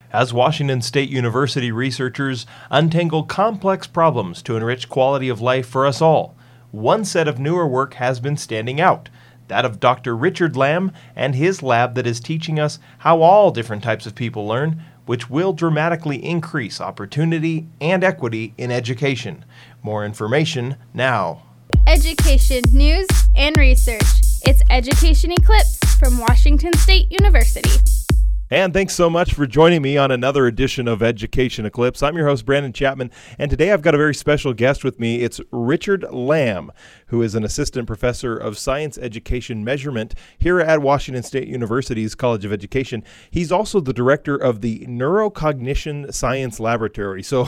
As Washington State University researchers untangle complex problems to enrich quality of life for us all, one set of newer work has been standing out, that of Dr. Richard Lamb and his lab that is teaching us how all different types of people learn, which will dramatically increase opportunity and equity in education. More information now. Education, news, and research. It's Education Eclipse from Washington State University. And thanks so much for joining me on another edition of Education Eclipse. I'm your host, Brandon Chapman, and today I've got a very special guest with me. It's Richard Lamb, who is an assistant professor of science education measurement here at Washington State University's College of Education. He's also the director of the Neurocognition Science Laboratory. So,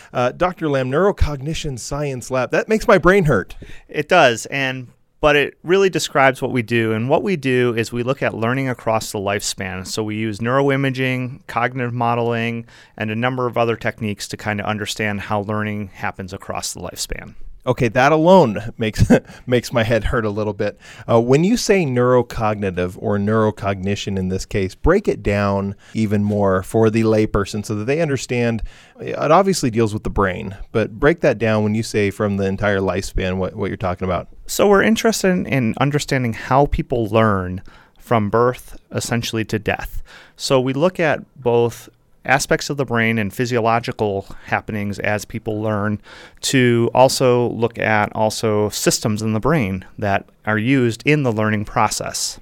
Dr. Lamb, Neurocognition Science Lab, that makes my brain hurt. It does, but it really describes what we do. And what we do is we look at learning across the lifespan. So we use neuroimaging, cognitive modeling, and a number of other techniques to kind of understand how learning happens across the lifespan. Okay, that alone makes my head hurt a little bit. When you say neurocognitive or neurocognition in this case, break it down even more for the layperson so that they understand. It obviously deals with the brain, but break that down when you say from the entire lifespan, what you're talking about. So we're interested in understanding how people learn from birth essentially to death. So we look at both aspects of the brain and physiological happenings as people learn, to also look at systems in the brain that are used in the learning process.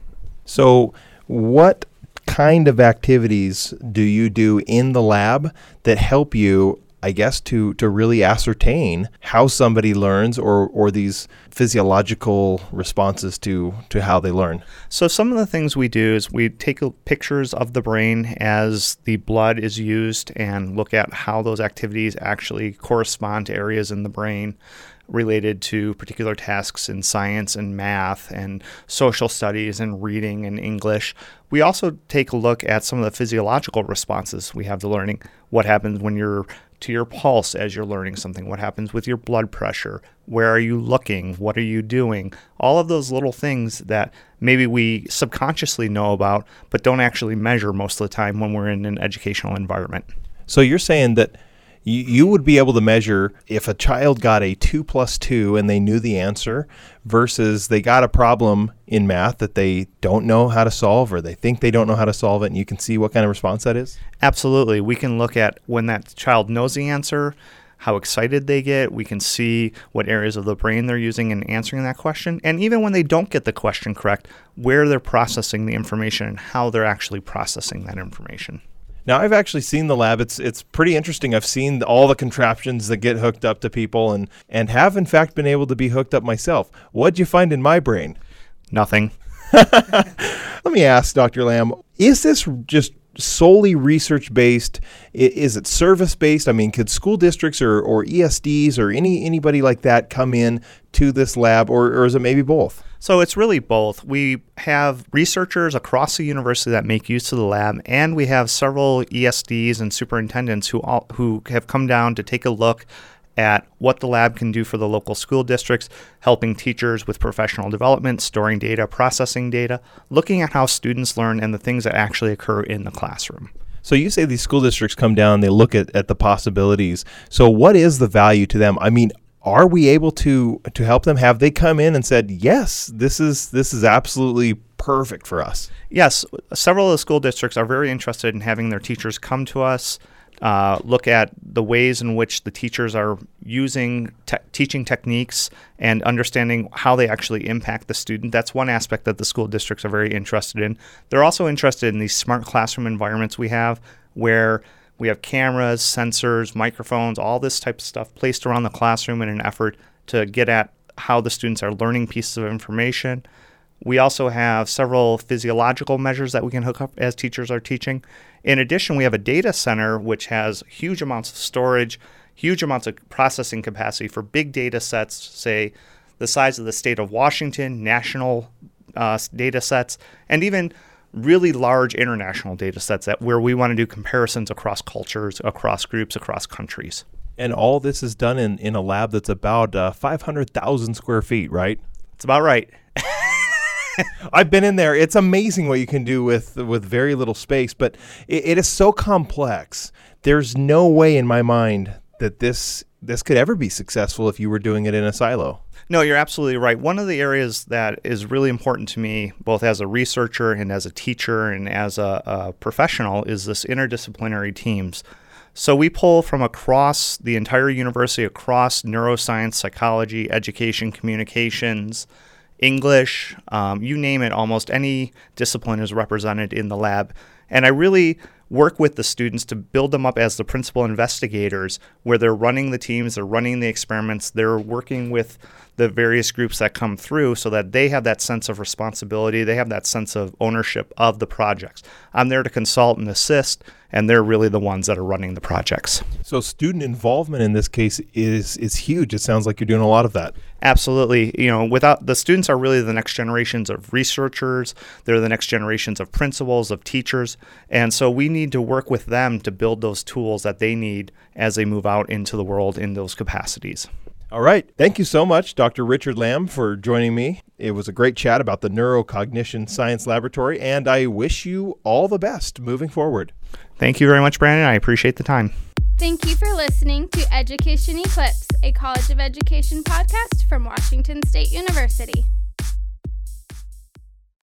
So what kind of activities do you do in the lab that help you, I guess, to really ascertain how somebody learns or these physiological responses to how they learn? So some of the things we do is we take pictures of the brain as the blood is used and look at how those activities actually correspond to areas in the brain related to particular tasks in science and math and social studies and reading and English. We also take a look at some of the physiological responses we have to learning. What happens when you're to your pulse as you're learning something? What happens with your blood pressure? Where are you looking? What are you doing? All of those little things that maybe we subconsciously know about, but don't actually measure most of the time when we're in an educational environment. So you're saying that you would be able to measure if a child got a 2 + 2 and they knew the answer versus they got a problem in math that they don't know how to solve or they think they don't know how to solve it, and you can see what kind of response that is? Absolutely. We can look at when that child knows the answer, how excited they get. We can see what areas of the brain they're using in answering that question. And even when they don't get the question correct, where they're processing the information and how they're actually processing that information. Now, I've actually seen the lab. It's pretty interesting. I've seen all the contraptions that get hooked up to people and have, in fact, been able to be hooked up myself. What'd you find in my brain? Nothing. Let me ask, Dr. Lamb, is this just solely research-based? Is it service-based? I mean, could school districts or ESDs or anybody like that come in to this lab, or is it maybe both? So it's really both. We have researchers across the university that make use of the lab, and we have several ESDs and superintendents who have come down to take a look at what the lab can do for the local school districts, helping teachers with professional development, storing data, processing data, looking at how students learn and the things that actually occur in the classroom. So you say these school districts come down, they look at the possibilities. So what is the value to them? I mean, are we able to help them? Have they come in and said, yes, this is absolutely perfect for us? Yes. Several of the school districts are very interested in having their teachers come to us, look at the ways in which the teachers are using teaching techniques and understanding how they actually impact the student. That's one aspect that the school districts are very interested in. They're also interested in these smart classroom environments we have, where we have cameras, sensors, microphones, all this type of stuff placed around the classroom in an effort to get at how the students are learning pieces of information. We also have several physiological measures that we can hook up as teachers are teaching. In addition, we have a data center which has huge amounts of storage, huge amounts of processing capacity for big data sets, say the size of the state of Washington, national data sets, and even really large international data sets where we want to do comparisons across cultures, across groups, across countries. And all this is done in a lab that's about 500,000 square feet, right? It's about right. I've been in there. It's amazing what you can do with very little space, but it is so complex. There's no way in my mind that this could ever be successful if you were doing it in a silo. No, you're absolutely right. One of the areas that is really important to me, both as a researcher and as a teacher and as a professional, is this interdisciplinary teams. So we pull from across the entire university, across neuroscience, psychology, education, communications, English, you name it, almost any discipline is represented in the lab. And I really work with the students to build them up as the principal investigators, where they're running the teams, they're running the experiments, they're working with the various groups that come through so that they have that sense of responsibility, they have that sense of ownership of the projects. I'm there to consult and assist, and they're really the ones that are running the projects. So student involvement in this case is huge. It sounds like you're doing a lot of that. Absolutely. Without the students are really the next generations of researchers. They're the next generations of principals, of teachers. And so we need to work with them to build those tools that they need as they move out into the world in those capacities. All right. Thank you so much, Dr. Richard Lamb, for joining me. It was a great chat about the Neurocognition Science Laboratory, and I wish you all the best moving forward. Thank you very much, Brandon. I appreciate the time. Thank you for listening to Education Eclipse, a College of Education podcast from Washington State University.